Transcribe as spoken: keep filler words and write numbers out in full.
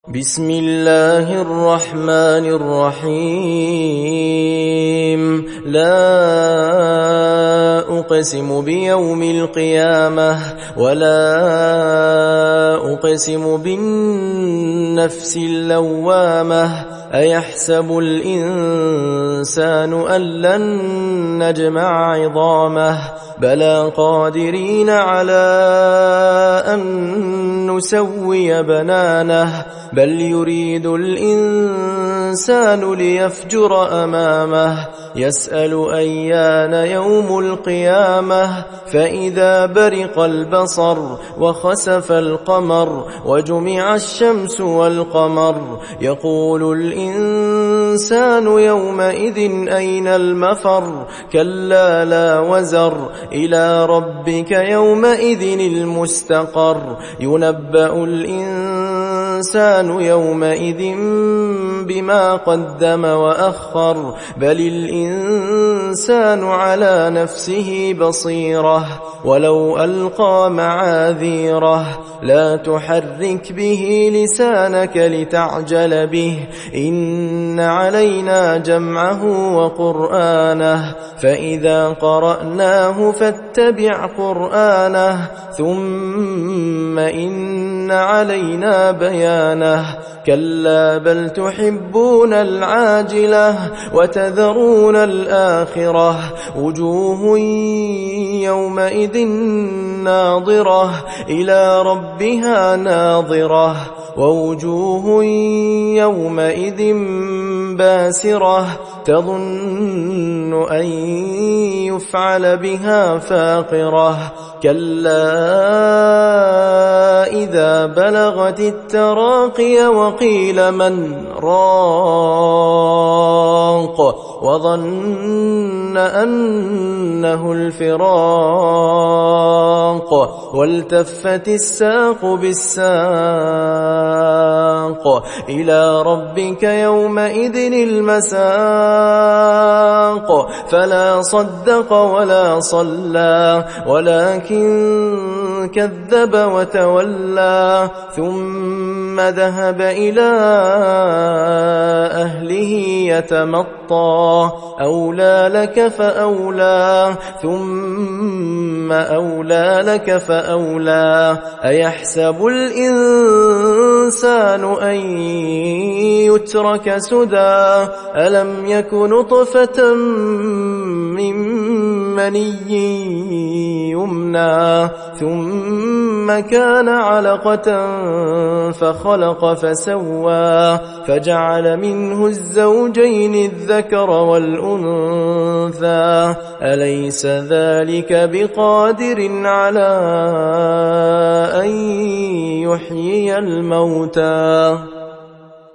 بسم الله الرحمن الرحيم لا أقسم بيوم القيامة ولا أقسم بالنفس اللوامة أيحسب الإنسان أن لن نجمع عظامه بلى قادرين على أن نسوي بنانه بل يريد الإنسان ليفجر أمامه يسأل أيان يوم القيامة فإذا برق البصر وخسف القمر وجمع الشمس والقمر يقول الإنسان يومئذ أين المفر كلا لا وزر إلى ربك يومئذ المستقر ينبأ الإنسان يومئذ بما قدم وأخر بل الإنسان على نفسه بصيرة ولو ألقى معاذيره لا تحرك به لسانك لتعجل به إن علينا جمعه وقرآنه فإذا قرأناه فاتبع قرآنه ثم إن علينا بيانه كلا بل تحبون العاجلة وتذرون الآخرة وجوه يومئذ ناظرة إلى ربها ناظرة ووجوه يومئذ باسرة تظن أن يفعل بها فاقرة كلا إذا بلغت التراقي وقيل من راق وظن أنه الفراق والتفت الساق بالساق إلى ربك يومئذ المساق فلا صدق ولا صلى ولكن كذب وتولى ثم ذهب إلى أهله يتمطى أولى لك فأولى ثم أولى لك فأولى أيحسب الإنسان أن يترك سدى ألم يك نطفة من مني يمنى ثم كان علقة فخلق فسوى فجعل منه الزوجين الذكر والأنثى أليس ذلك بقادر على أن يحيي الموتى